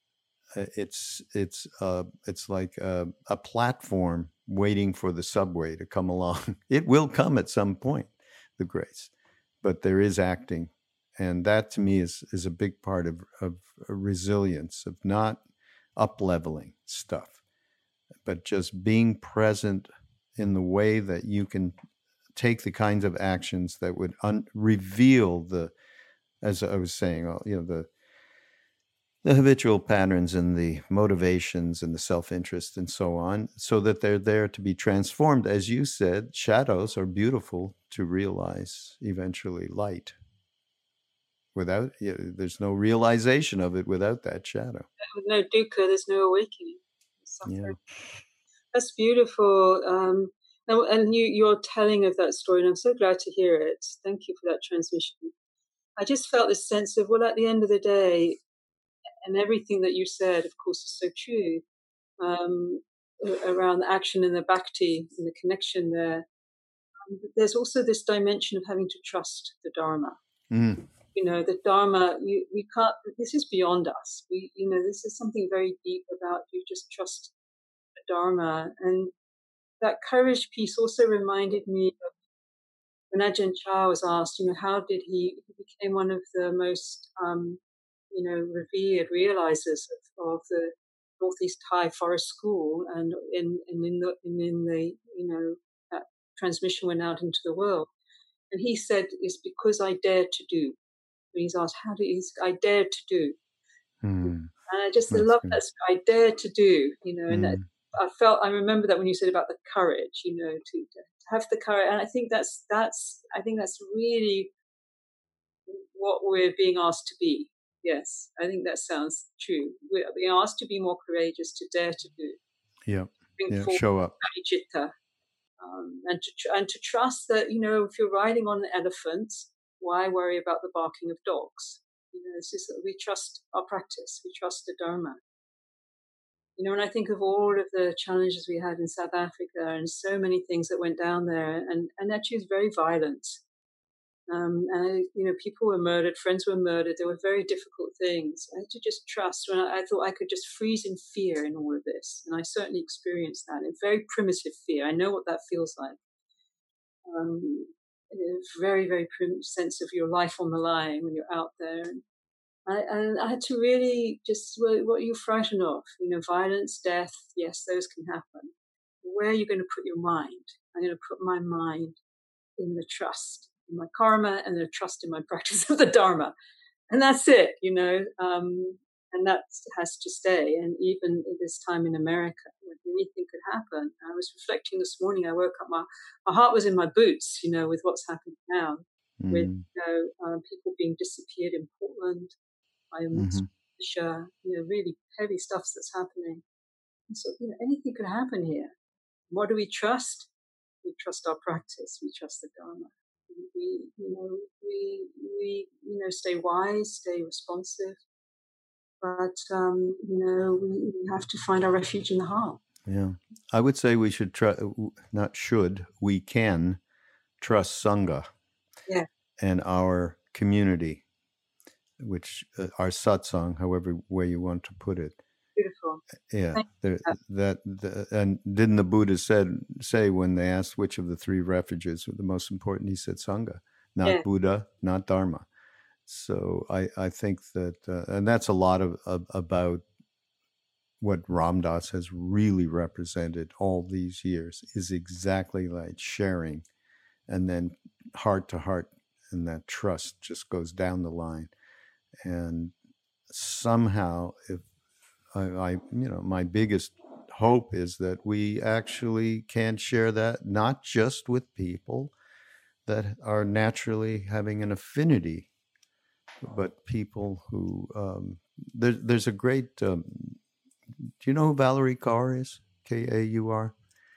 Speaker 1: it's it's uh, it's like a, a platform waiting for the subway to come along. It will come at some point, the grace, but there is acting, and that to me is is a big part of of resilience, of not up leveling stuff, but just being present in the way that you can take the kinds of actions that would un- reveal the, as I was saying, you know, the the habitual patterns and the motivations and the self-interest and so on, so that they're there to be transformed. As you said, shadows are beautiful to realize eventually light. Without, you know, there's no realization of it without that shadow.
Speaker 2: With no dukkha, there's no awakening.
Speaker 1: Yeah.
Speaker 2: That's beautiful. Um, and and you, you're telling of that story, and I'm so glad to hear it. Thank you for that transmission. I just felt this sense of, well, at the end of the day, and everything that you said, of course, is so true, um, around the action and the bhakti and the connection there. Um, there's also this dimension of having to trust the Dharma.
Speaker 1: Mm.
Speaker 2: You know, the Dharma, you, we can't, this is beyond us. We, you know, this is something very deep about you just trust the Dharma. And that courage piece also reminded me of when Ajahn Chah was asked, you know, how did he, he became one of the most, um, you know, revered realizers of, of the Northeast Thai Forest School, and in, and in the, and in the, you know, that transmission went out into the world. And he said, it's because I dared to do. When he's asked, how do you, I dared to do.
Speaker 1: Mm.
Speaker 2: And I just
Speaker 1: That's
Speaker 2: love
Speaker 1: good.
Speaker 2: that, I dared to do, you know, and
Speaker 1: Mm.
Speaker 2: that, I felt, I remember that when you said about the courage, you know, to, to have the courage. And I think that's, that's, I think that's really what we're being asked to be. Yes, I think that sounds true. We're being asked to be more courageous, to dare to do.
Speaker 1: Yeah.
Speaker 2: Bring
Speaker 1: Yeah.
Speaker 2: forward
Speaker 1: Show up.
Speaker 2: Parichitta, um, and to tr- and to trust that, you know, if you're riding on an elephant, why worry about the barking of dogs? You know, it's just that we trust our practice. We trust the Dharma. You know, and I think of all of the challenges we had in South Africa and so many things that went down there, and, and actually it was very violent. Um, and, I, you know, people were murdered, friends were murdered. There were very difficult things. I had to just trust when I, I thought I could just freeze in fear in all of this. And I certainly experienced that, a very primitive fear. I know what that feels like. Um, a very, very primitive sense of your life on the line when you're out there. And I, and I had to really just, what, what are you frightened of? You know, violence, death, yes, those can happen. Where are you going to put your mind? I'm going to put my mind in the trust, in my karma, and the trust in my practice of the Dharma. and that's it, you know. Um, and that has to stay. And even at this time in America, when anything could happen. I was reflecting this morning. I woke up, my my heart was in my boots, you know, with what's happening now, with
Speaker 1: Mm.
Speaker 2: you know uh, people being disappeared in Portland, in
Speaker 1: Mm-hmm.
Speaker 2: Russia, you know, really heavy stuff that's happening. And so, you know, anything could happen here. What do we trust? We trust our practice. We trust the Dharma. We, you know, we, we, you know, stay wise, stay responsive, but um, you know, we, we have to find our refuge in the heart.
Speaker 1: Yeah, I would say we should try. Not should. We can trust Sangha
Speaker 2: Yeah,
Speaker 1: and our community, which uh, our satsang, however way you want to put it.
Speaker 2: beautiful.
Speaker 1: Yeah,
Speaker 2: Thank
Speaker 1: there,
Speaker 2: you.
Speaker 1: that the, and didn't the Buddha said say when they asked which of the three refuges were the most important, he said Sangha, not
Speaker 2: Yeah,
Speaker 1: Buddha, not Dharma. So I I think that, uh, and that's a lot of, of about what Ram Dass has really represented all these years, is exactly like sharing, and then heart to heart, and that trust just goes down the line. And somehow, if I, I you know, my biggest hope is that we actually can share that not just with people that are naturally having an affinity, but people who um, there, there's a great. Um, do you know who Valerie Kaur is? K A U R.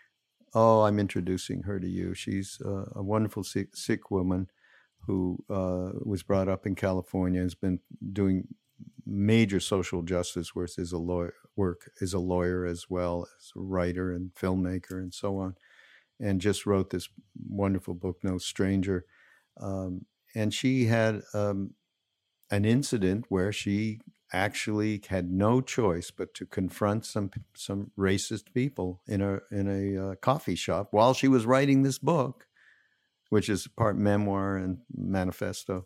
Speaker 1: Oh, I'm introducing her to you. She's uh, a wonderful Sikh, Sikh woman who uh, was brought up in California, has been doing major social justice work as a lawyer, work as a lawyer as well as a writer and filmmaker and so on, and just wrote this wonderful book, No Stranger. Um, and she had um, an incident where she actually had no choice but to confront some some racist people in a in a uh, coffee shop while she was writing this book, which is part memoir and manifesto,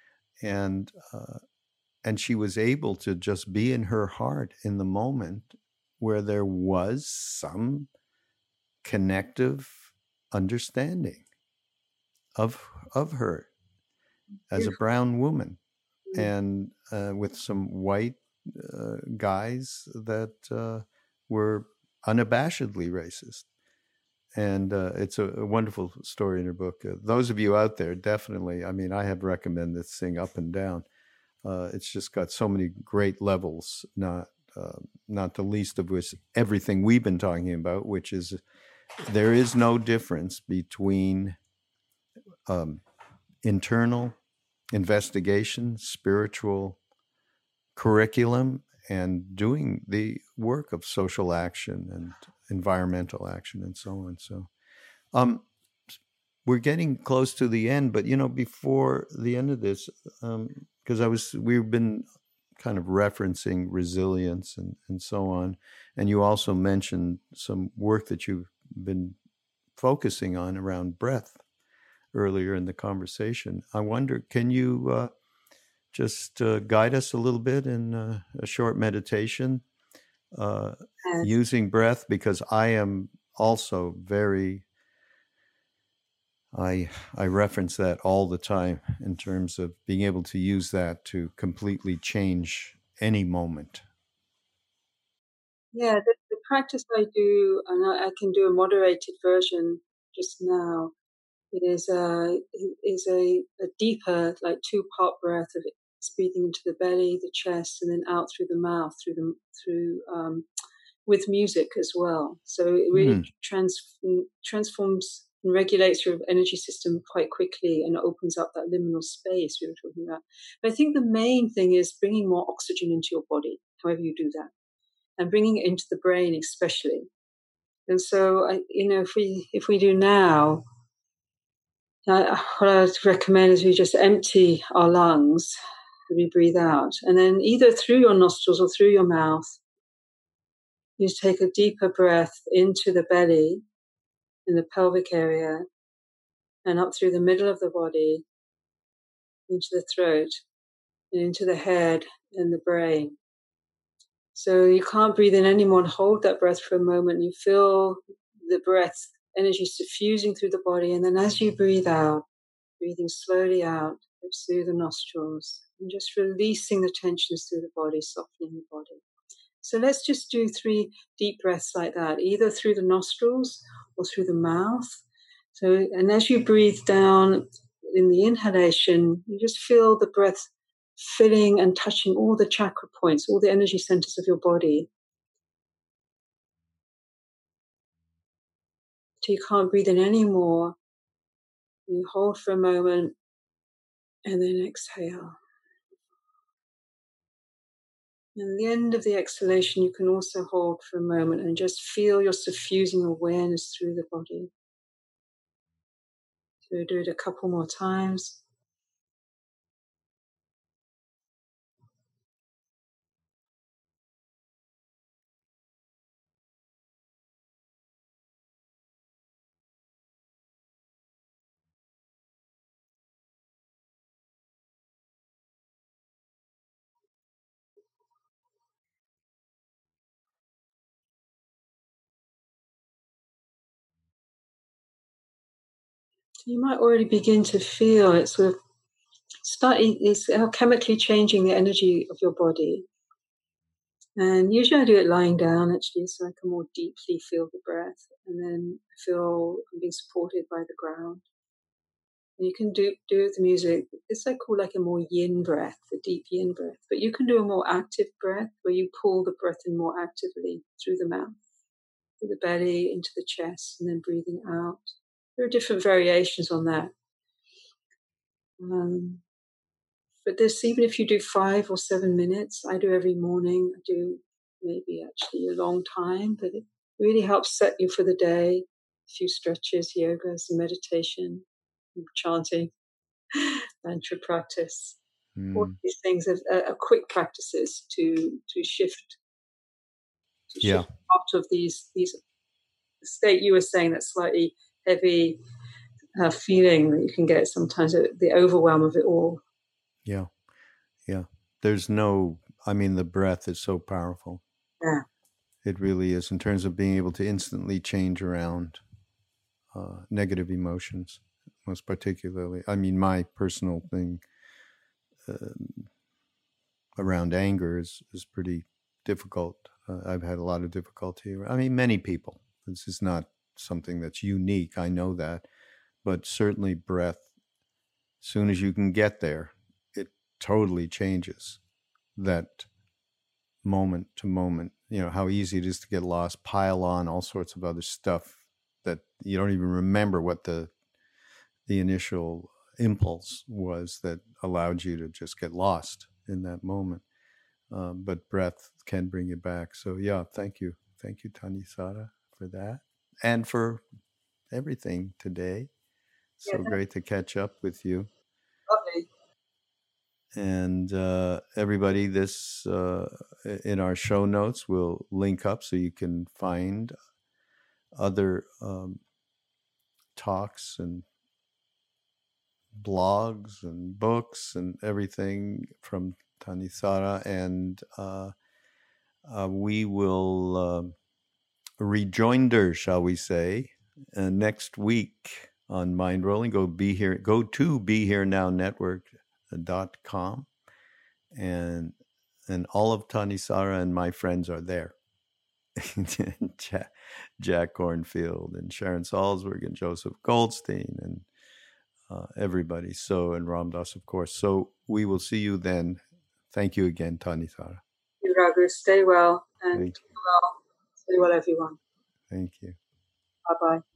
Speaker 1: and uh, and she was able to just be in her heart in the moment where there was some connective understanding of of her as a
Speaker 2: beautiful.
Speaker 1: brown woman,
Speaker 2: Mm.
Speaker 1: and uh, with some white uh, guys that uh, were unabashedly racist. And uh, it's a, a wonderful story in her book. Uh, those of you out there, definitely, I mean, I have recommended this thing up and down. Uh, it's just got so many great levels, not uh, not the least of which everything we've been talking about, which is there is no difference between um, internal investigation, spiritual curriculum, and doing the work of social action and environmental action and so on. So um, we're getting close to the end, but you know, before the end of this, because um, I was, we've been kind of referencing resilience and, and so on, and you also mentioned some work that you've been focusing on around breath earlier in the conversation. I wonder, can you uh, just uh, guide us a little bit in uh, a short meditation uh,
Speaker 2: Yes.
Speaker 1: using breath? Because I am also very, I I reference that all the time in terms of being able to use that to completely change any moment.
Speaker 2: Yeah, the, the practice I do, and I, I can do a moderated version just now. It is a is a, a deeper, like two part breath of it. It's breathing into the belly, the chest, and then out through the mouth, through the through um, with music as well. So it really
Speaker 1: Mm.
Speaker 2: trans, transforms and regulates your energy system quite quickly and opens up that liminal space we were talking about. But I think the main thing is bringing more oxygen into your body, however you do that, and bringing it into the brain especially. And so, I, you know, if we if we do now, uh, what I would recommend is we just empty our lungs, we breathe out, and then either through your nostrils or through your mouth, you take a deeper breath into the belly, in the pelvic area, and up through the middle of the body, into the throat, and into the head and the brain. So you can't breathe in anymore and hold that breath for a moment. You feel the breath energy suffusing through the body, and then as you breathe out, breathing slowly out through the nostrils, and just releasing the tensions through the body, softening the body. So let's just do three deep breaths like that, either through the nostrils or through the mouth. So, and as you breathe down in the inhalation, you just feel the breath filling and touching all the chakra points, all the energy centers of your body. Till you can't breathe in anymore. You hold for a moment and then exhale. And at the end of the exhalation, you can also hold for a moment and just feel your suffusing awareness through the body. So do it a couple more times. You might already begin to feel it sort of starting, it's chemically changing the energy of your body. And usually I do it lying down, actually, so I can more deeply feel the breath. And then I feel I'm being supported by the ground. And you can do do the music. This I call like a more yin breath, a deep yin breath. But you can do a more active breath where you pull the breath in more actively through the mouth, through the belly, into the chest, and then breathing out. There are different variations on that. Um, but this, even if you do five or seven minutes, I do every morning. I do maybe actually a long time, but it really helps set you for the day. A few stretches, yoga, some meditation, chanting, mantra practice. Mm. All these things are, are quick practices to to shift, to shift
Speaker 1: yeah.
Speaker 2: out of these these state you were saying, that slightly heavy uh, feeling that you can get sometimes, the overwhelm of it all.
Speaker 1: Yeah, yeah. There's no, I mean, the breath is so powerful.
Speaker 2: Yeah.
Speaker 1: It really is, in terms of being able to instantly change around uh, negative emotions, most particularly. I mean, my personal thing uh, around anger is, is pretty difficult. Uh, I've had a lot of difficulty. I mean, many people. This is not something that's unique. I know that. But certainly breath, as soon as you can get there, it totally changes that moment to moment. You know, how easy it is to get lost, pile on all sorts of other stuff that you don't even remember what the the initial impulse was that allowed you to just get lost in that moment. Um, but breath can bring you back. So yeah, thank you. Thank you, Thanissara, for that and for everything today. So yeah, great to catch up with you.
Speaker 2: Lovely.
Speaker 1: And uh, everybody, this uh, in our show notes, we'll link up so you can find other um, talks and blogs and books and everything from Thanissara. And uh, uh, we will uh, rejoinder, shall we say, uh, next week on Mindrolling. Go be here. Go to be here now network dot com, and and all of Thanissara and my friends are there. Jack, Jack Kornfield and Sharon Salzberg and Joseph Goldstein and uh, everybody. So, and Ram Dass, of course. So we will see you then. Thank you again, Thanissara.
Speaker 2: Thank you, Raghu. Stay well and well. Stay well, everyone.
Speaker 1: Thank you.
Speaker 2: Bye-bye.